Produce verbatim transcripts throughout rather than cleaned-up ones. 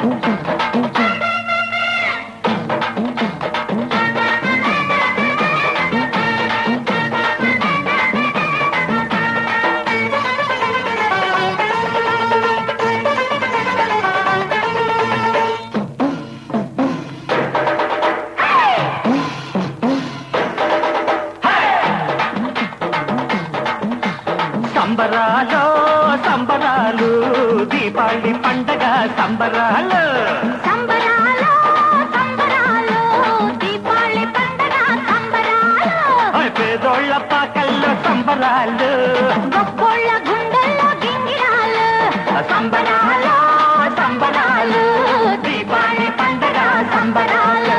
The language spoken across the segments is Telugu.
సంబరాలో సంబరాలు దీపావళి పండగ సంబరాలు సంబరాలు సంబరాలు దీపావళి పండగ సంబరాలు పేదోళ్ళ పాకల్లో సంబరాలు గొప్పోళ్ళ గుండెల్లో గింగిరాలు సంబరాలు సంబరాలు దీపావళి పండగ సంబరాలు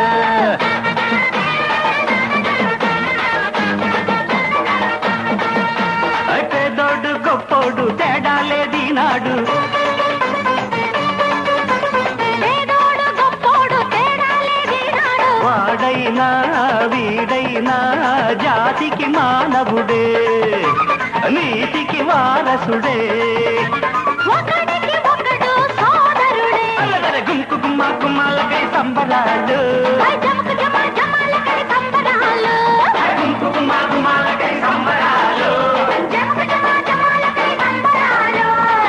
పేదోడు గొప్పోడు తేడా లేదీనాడు పేదోడు గొప్పోడు తేడా లేదీనాడు వాడైనా వీడైనా జాతికి మానవుడే నీతికి వారసుడే ఒకడికి ఒకడు సోదరుడే అల్లగల గుంకు గుమ్మ గుమ్మాలకై సంబరాలు జమకు జమ జమాలకై సంబరాలు గుంకు గుమ్మ గుమ్మాలకై సంబరాలు జమకు జమ జమాలకై సంబరాలు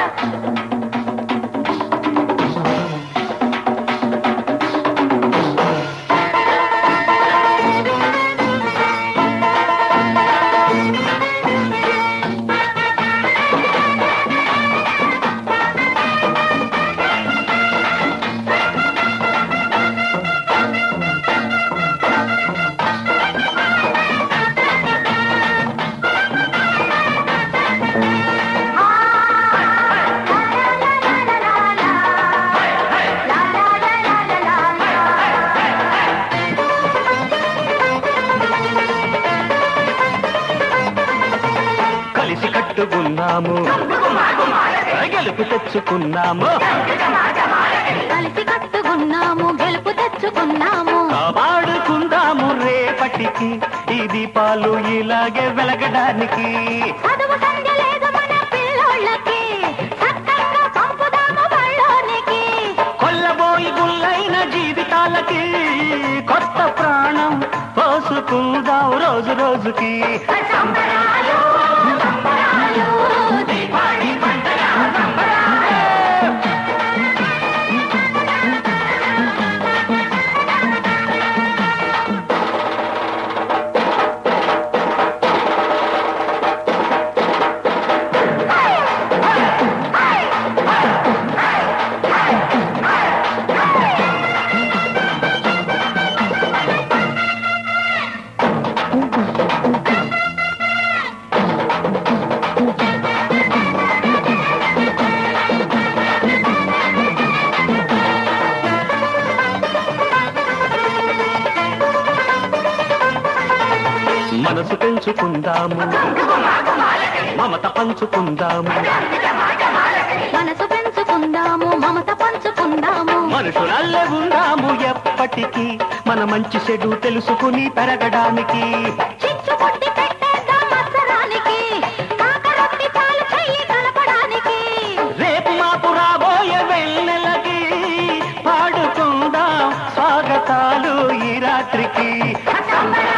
కలిసి కట్టుకున్నాము గెలుపు తెచ్చుకున్నాము కలిసి కట్టుకున్నాము గెలుపు తెచ్చుకున్నాము కాపాడుకుందాము రేపటికి ఈ దీపాలు ఇలాగే వెలగడానికి చదువు సంధ్య లేదు మన పిల్లోళ్ళకి చక్కగా పంపుదాము బళ్ళోనికి కొల్లబోయి గుల్లైన జీవితాలకి కొత్త ప్రాణం పోసుకుందాం రోజు రోజుకి సంబరాలు సంబరాలు దీపావళి పండగ సంబరాలు మనసు పెంచుకుందాము మమత పంచుకుందాము మనసు పెంచుకుందాము మమత పంచుకుందాము మనుషులల్లే ఉందాము ఎప్పటికీ మన మంచి చెడు తెలుసుకుని పెరగడానికి చిచ్చు కొట్టి పెట్టేద్దాం మత్సరానికి కాకరొత్తి పాలు చెయ్యి కలపడానికి రేపు మాపు రాబోయే వెన్నెలకి పాడుకుందాం స్వాగతాలు ఈ రాత్రికి సంబరాలు